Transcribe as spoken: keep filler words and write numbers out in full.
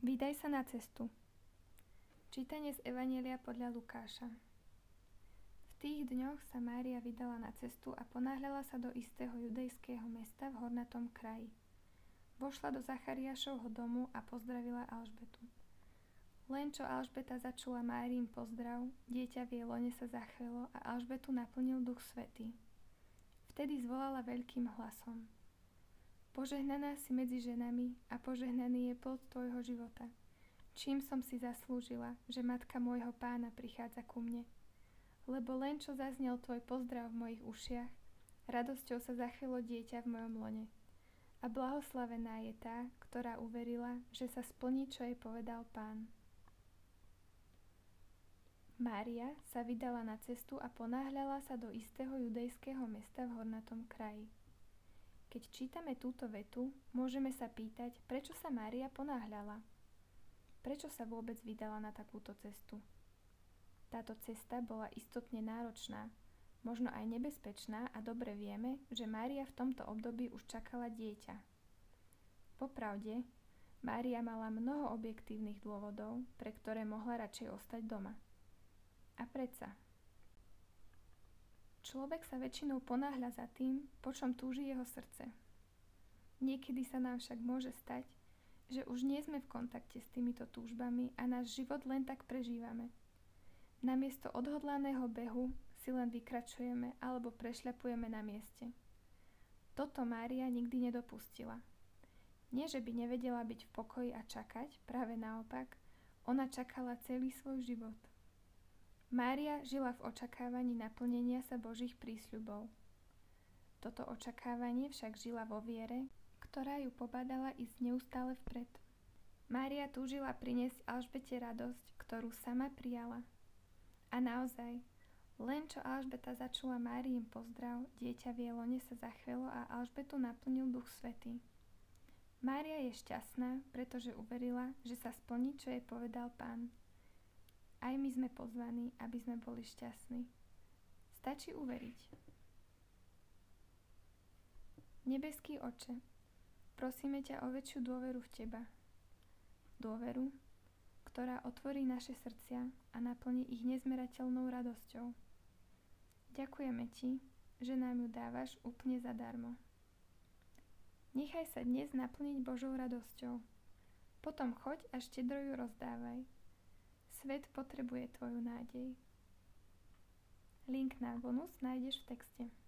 Vydaj sa na cestu. Čítanie z Evanjelia podľa Lukáša. V tých dňoch sa Mária vydala na cestu a ponáhľala sa do istého judejského mesta v hornatom kraji. Vošla do Zachariášovho domu a pozdravila Alžbetu. Len čo Alžbeta začula Máriin pozdrav, dieťa v jej lone sa zachvelo a Alžbetu naplnil Duch Svätý. Vtedy zvolala veľkým hlasom: Požehnaná si medzi ženami a požehnaný je plod tvojho života. Čím som si zaslúžila, že matka môjho pána prichádza ku mne? Lebo len čo zaznel tvoj pozdrav v mojich ušiach, radosťou sa zachvelo dieťa v mojom lone. A blahoslavená je tá, ktorá uverila, že sa splní, čo jej povedal Pán. Mária sa vydala na cestu a ponáhľala sa do istého judejského mesta v hornatom kraji. Keď čítame túto vetu, môžeme sa pýtať, prečo sa Mária ponáhľala? Prečo sa vôbec vydala na takúto cestu? Táto cesta bola istotne náročná, možno aj nebezpečná a dobre vieme, že Mária v tomto období už čakala dieťa. Popravde, Mária mala mnoho objektívnych dôvodov, pre ktoré mohla radšej ostať doma. A predsa. Človek sa väčšinou ponáhľa za tým, po čom túži jeho srdce. Niekedy sa nám však môže stať, že už nie sme v kontakte s týmito túžbami a náš život len tak prežívame. Namiesto odhodlaného behu si len vykračujeme alebo prešľapujeme na mieste. Toto Mária nikdy nedopustila. Nie, že by nevedela byť v pokoji a čakať, práve naopak, ona čakala celý svoj život. Mária žila v očakávaní naplnenia sa Božích prísľubov. Toto očakávanie však žila vo viere, ktorá ju pobádala ísť neustále vpred. Mária túžila priniesť Alžbete radosť, ktorú sama prijala. A naozaj, len čo Alžbeta začula Máriin pozdrav, dieťa v jej lone sa zachvelo a Alžbetu naplnil Duch Svätý. Mária je šťastná, pretože uverila, že sa splní, čo jej povedal Pán. Aj my sme pozvaní, aby sme boli šťastní. Stačí uveriť. Nebeský Otče, prosíme ťa o väčšiu dôveru v Teba. Dôveru, ktorá otvorí naše srdcia a naplní ich nezmerateľnou radosťou. Ďakujeme Ti, že nám ju dávaš úplne zadarmo. Nechaj sa dnes naplniť Božou radosťou. Potom choď a štedro ju rozdávaj. Svet potrebuje tvoju nádej. Link na bonus nájdeš v texte.